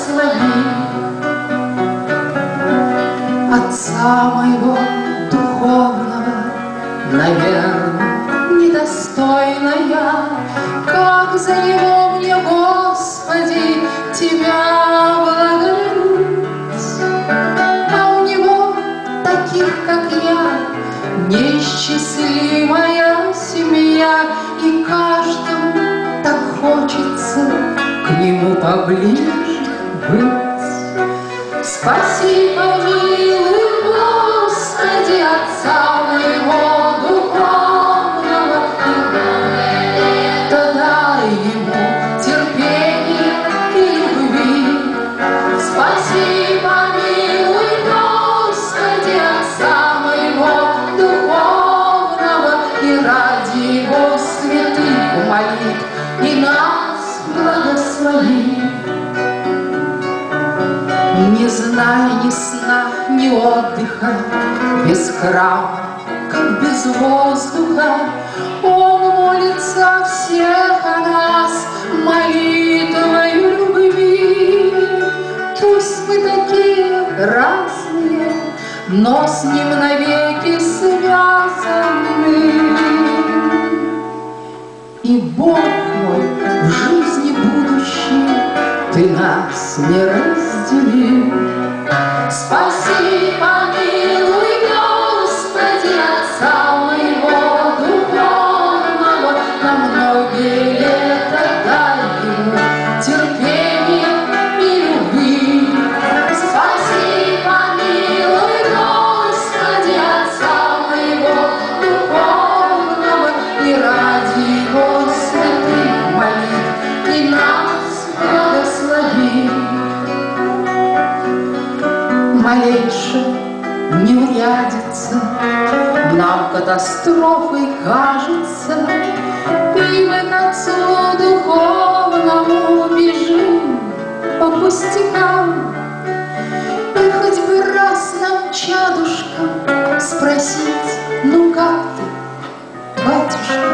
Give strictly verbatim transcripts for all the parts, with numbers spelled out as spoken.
благослови. Отца моего духовного, наверное, недостойна я, как за него мне, Господи, Тебя благодарить. А у него таких, как я, неисчислимая семья, и каждому так хочется к нему поближе быть. Спасибо, милый Господи, Отца моего духовного, это дай ему терпения и любви. Спасибо, милый Господи, Отца моего духовного, и ради его святых молитв и нас благослови. Не зная ни сна, ни отдыха, без храма, как без воздуха, он молится о всех о нас молитвою любви. Пусть мы такие разные, но с ним навеки связаны. И Бог мой, в жизни будущей ты нас не разделил. Спасибо, милый Господи, Отца моего духовного, на многие лета дай ему терпения и любви. Спасибо, милый Господи, Отца моего духовного, и ради его святых молитв и нас благослови. Малейше не урядится, нам катастрофой кажется, и мы к Отцу духовному бежим по пустякам. И хоть бы раз нам, чадушка, спросить: ну как ты, батюшка?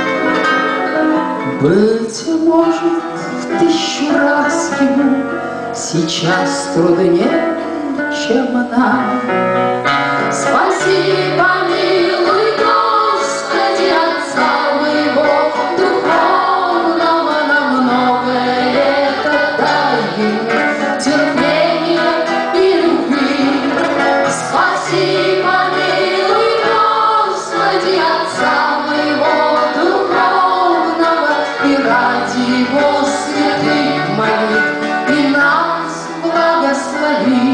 Быть может, в тысячу раз ему сейчас труднее, чем нам. Спасибо, милый Господи, Отца моего духовного, на многое лето дай ему терпения и любви. Спасибо, милый Господи, Отца моего духовного, и ради его святых молитв и нас благослови.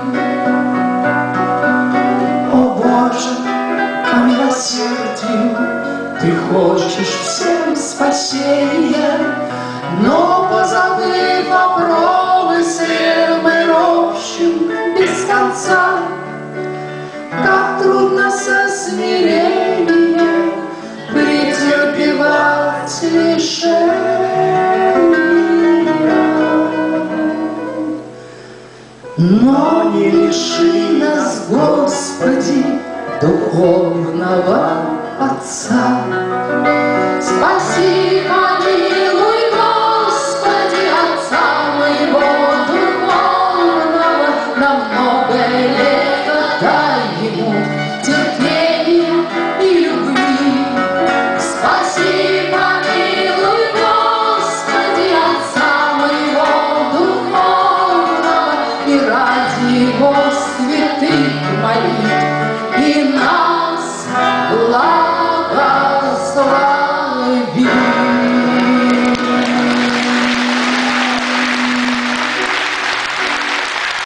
Ты хочешь всем спасения, но, позабыв о промысле, мы ропщим без конца. Как трудно со смирением претерпевать лишения. Но не лиши нас, Господи, духовного Отца. Спасибо.